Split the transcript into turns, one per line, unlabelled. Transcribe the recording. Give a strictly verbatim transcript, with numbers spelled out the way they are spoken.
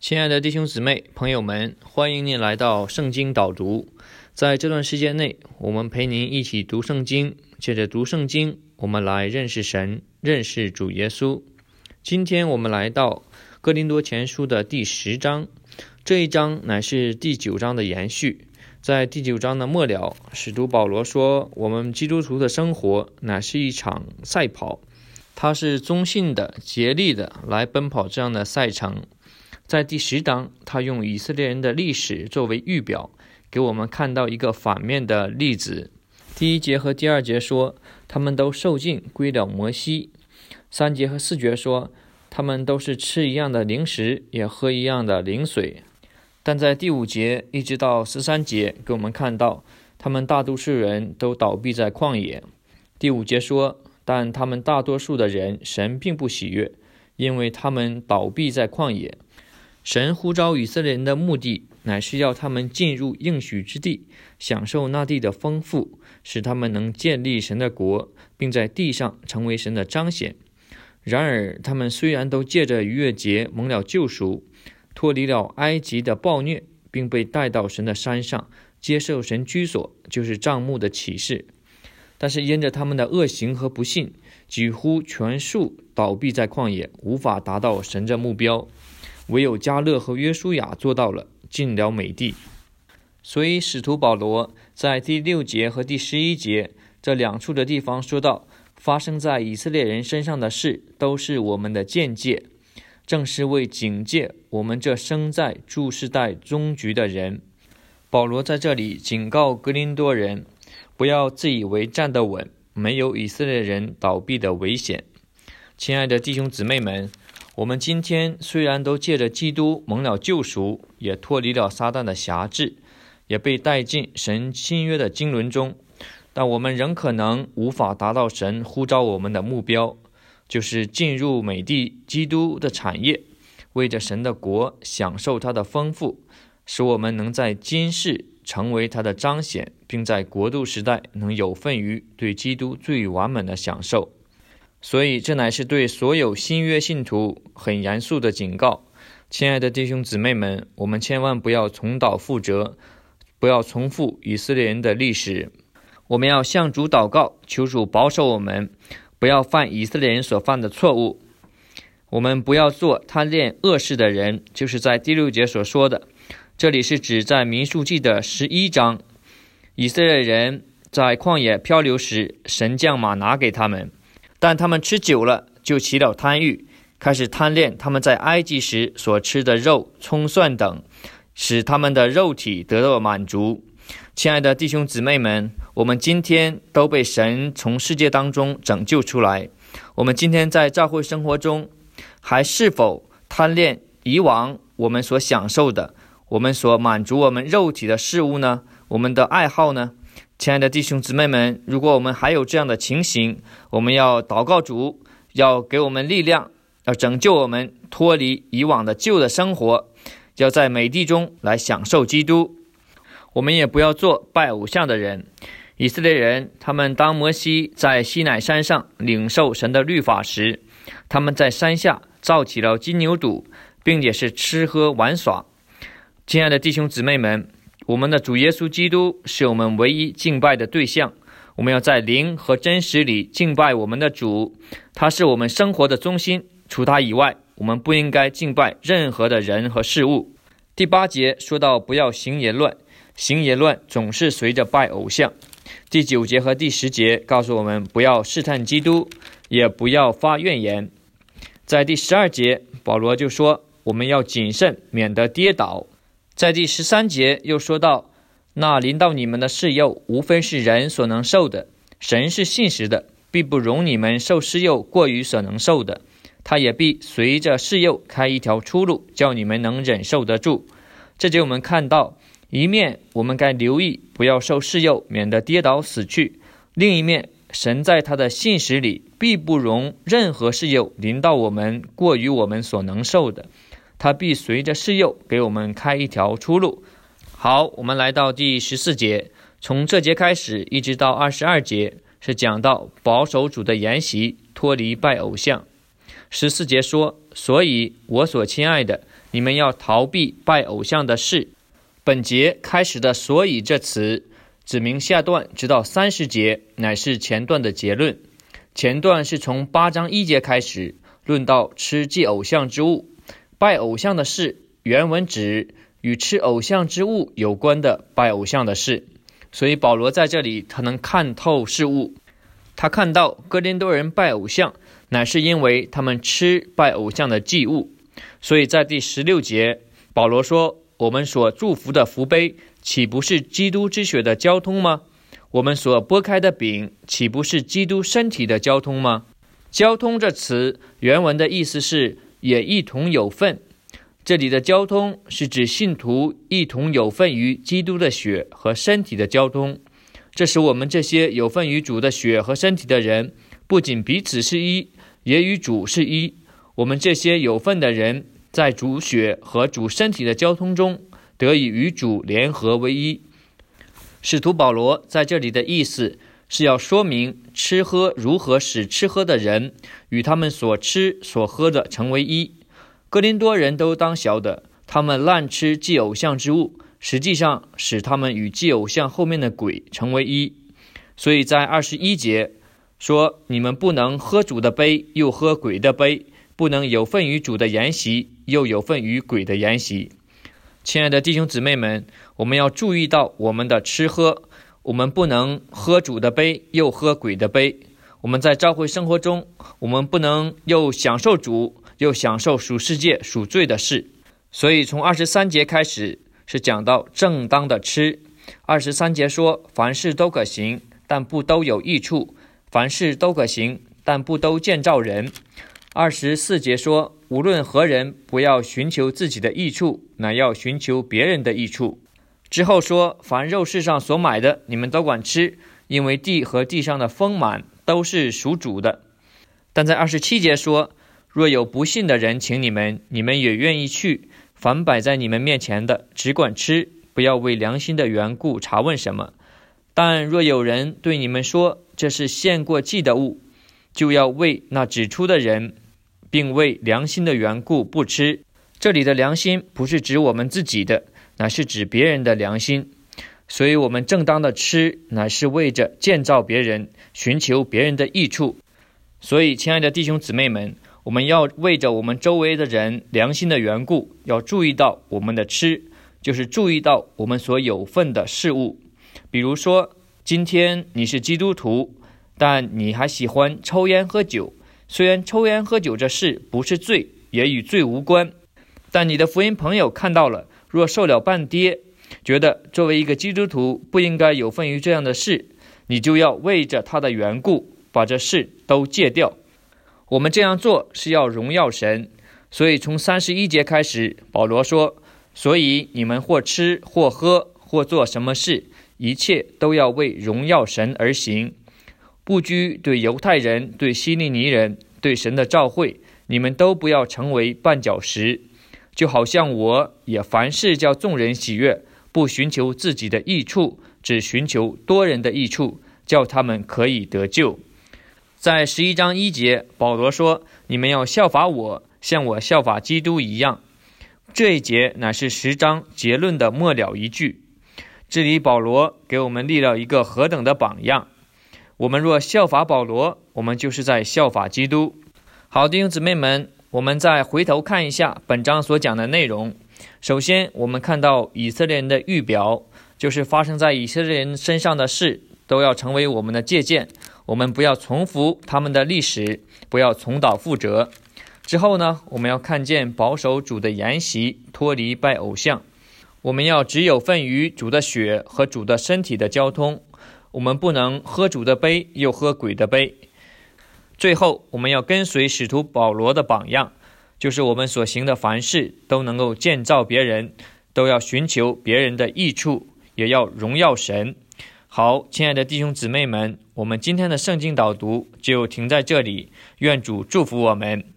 亲爱的弟兄姊妹、朋友们，欢迎您来到圣经导读。在这段时间内，我们陪您一起读圣经，借着读圣经，我们来认识神，认识主耶稣。今天我们来到哥林多前书的第十章，这一章乃是第九章的延续。在第九章的末了，使徒保罗说，我们基督徒的生活乃是一场赛跑，他是忠信的、竭力的来奔跑这样的赛程。在第十章，他用以色列人的历史作为预表，给我们看到一个反面的例子。第一节和第二节说，他们都受尽归了摩西。三节和四节说，他们都是吃一样的零食，也喝一样的灵水。但在第五节一直到十三节，给我们看到，他们大多数人都倒闭在旷野。第五节说，但他们大多数的人，神并不喜悦，因为他们倒闭在旷野。神呼召以色列人的目的，乃是要他们进入应许之地，享受那地的丰富，使他们能建立神的国，并在地上成为神的彰显。然而，他们虽然都借着逾越节蒙了救赎，脱离了埃及的暴虐，并被带到神的山上，接受神居所，就是帐幕的启示，但是因着他们的恶行和不信，几乎全数倒闭在旷野，无法达到神的目标。唯有迦勒和约书亚做到了，进了美地。所以使徒保罗在第六节和第十一节这两处的地方说到，发生在以色列人身上的事，都是我们的鉴戒，正是为警戒我们这生在诸世代终局的人。保罗在这里警告哥林多人，不要自以为站得稳，没有以色列人倒闭的危险。亲爱的弟兄姊妹们，我们今天虽然都借着基督蒙了救赎，也脱离了撒旦的辖制，也被带进神新约的经纶中，但我们仍可能无法达到神呼召我们的目标，就是进入美地基督的产业，为着神的国享受他的丰富，使我们能在今世成为他的彰显，并在国度时代能有份于对基督最完美的享受。所以这乃是对所有新约信徒很严肃的警告。亲爱的弟兄姊妹们，我们千万不要重蹈覆辙，不要重复以色列人的历史。我们要向主祷告，求主保守我们，不要犯以色列人所犯的错误。我们不要做贪恋恶事的人，就是在第六节所说的。这里是指在民数记的十一章，以色列人在旷野漂流时，神降玛拿给他们，但他们吃久了，就起了贪欲，开始贪恋他们在埃及时所吃的肉、葱蒜等，使他们的肉体得到满足。亲爱的弟兄姊妹们，我们今天都被神从世界当中拯救出来。我们今天在教会生活中，还是否贪恋以往我们所享受的，我们所满足我们肉体的事物呢？我们的爱好呢？亲爱的弟兄姊妹们，如果我们还有这样的情形，我们要祷告主，要给我们力量，要拯救我们脱离以往的旧的生活，要在美地中来享受基督。我们也不要做拜偶像的人。以色列人，他们当摩西在西乃山上领受神的律法时，他们在山下造起了金牛犊，并且是吃喝玩耍。亲爱的弟兄姊妹们，我们的主耶稣基督是我们唯一敬拜的对象，我们要在灵和真实里敬拜我们的主，他是我们生活的中心，除他以外，我们不应该敬拜任何的人和事物。第八节说到不要行淫乱，行淫乱总是随着拜偶像。第九节和第十节告诉我们不要试探基督，也不要发怨言。在第十二节，保罗就说我们要谨慎，免得跌倒。在第十三节又说到，那临到你们的试诱，无非是人所能受的，神是信实的，必不容你们受试诱过于所能受的，他也必随着试诱开一条出路，叫你们能忍受得住。这就我们看到，一面我们该留意不要受试诱，免得跌倒死去；另一面，神在他的信实里必不容任何试诱临到我们过于我们所能受的，他必随着试诱给我们开一条出路。好，我们来到第十四节，从这节开始一直到二十二节，是讲到保守主的筵席，脱离拜偶像。十四节说，所以我所亲爱的， 你们要逃避拜偶像的事。本节开始的所以这词指明下段直到三十节乃是前段的结论。前段是从八章一节开始论到吃祭偶像之物，拜偶像的事，原文指与吃偶像之物有关的拜偶像的事。所以保罗在这里他能看透事物，他看到哥林多人拜偶像乃是因为他们吃拜偶像的祭物。所以在第十六节保罗说，我们所祝福的福杯岂不是基督之血的交通吗？我们所拨开的饼岂不是基督身体的交通吗？交通这词原文的意思是也一同有份，这里的交通是指信徒一同有份于基督的血和身体的交通。这使我们这些有份于主的血和身体的人，不仅彼此是一，也与主是一。我们这些有份的人在主血和主身体的交通中得以与主联合为一。使徒保罗在这里的意思是要说明吃喝如何使吃喝的人与他们所吃所喝的成为一。哥林多人都当晓得，他们滥吃祭偶像之物，实际上使他们与祭偶像后面的鬼成为一。所以在二十一节说，你们不能喝主的杯又喝鬼的杯，不能有份于主的筵席又有份于鬼的筵席。亲爱的弟兄姊妹们，我们要注意到我们的吃喝，我们不能喝主的杯又喝鬼的杯。我们在教会生活中，我们不能又享受主又享受属世界属罪的事。所以从二十三节开始是讲到正当的吃。二十三节说，凡事都可行，但不都有益处；凡事都可行，但不都建造人。二十四节说，无论何人，不要寻求自己的益处，乃要寻求别人的益处。之后说，凡肉世上所买的，你们都管吃，因为地和地上的丰满都是属主的。但在二十七节说，若有不信的人请你们，你们也愿意去，凡摆在你们面前的，只管吃，不要为良心的缘故查问什么。但若有人对你们说，这是献过祭的物，就要为那指出的人，并为良心的缘故不吃。这里的良心不是指我们自己的，乃是指别人的良心。所以我们正当的吃，乃是为着建造别人，寻求别人的益处。所以亲爱的弟兄姊妹们，我们要为着我们周围的人良心的缘故，要注意到我们的吃，就是注意到我们所有份的事物。比如说，今天你是基督徒，但你还喜欢抽烟喝酒。虽然抽烟喝酒这事不是罪，也与罪无关，但你的福音朋友看到了，若受了半跌，觉得作为一个基督徒不应该有份于这样的事，你就要为着他的缘故把这事都戒掉。我们这样做是要荣耀神。所以从三十一节开始，保罗说，所以你们或吃或喝或做什么事，一切都要为荣耀神而行。不拘对犹太人，对希利尼人，对神的召会，你们都不要成为绊脚石。就好像我也凡事叫众人喜悦，不寻求自己的益处，只寻求多人的益处，叫他们可以得救。在十一章一节，保罗说，你们要效法我，像我效法基督一样。这一节乃是十章结论的末了一句。这里保罗给我们立了一个何等的榜样。我们若效法保罗，我们就是在效法基督。好，弟兄姊妹们，我们再回头看一下本章所讲的内容。首先我们看到以色列人的预表，就是发生在以色列人身上的事都要成为我们的借鉴，我们不要重复他们的历史，不要重蹈覆辙。之后呢，我们要看见保守主的筵席，脱离拜偶像。我们要只有份于主的血和主的身体的交通，我们不能喝主的杯又喝鬼的杯。最后我们要跟随使徒保罗的榜样，就是我们所行的凡事都能够建造别人，都要寻求别人的益处，也要荣耀神。好，亲爱的弟兄姊妹们，我们今天的圣经导读就停在这里，愿主祝福我们。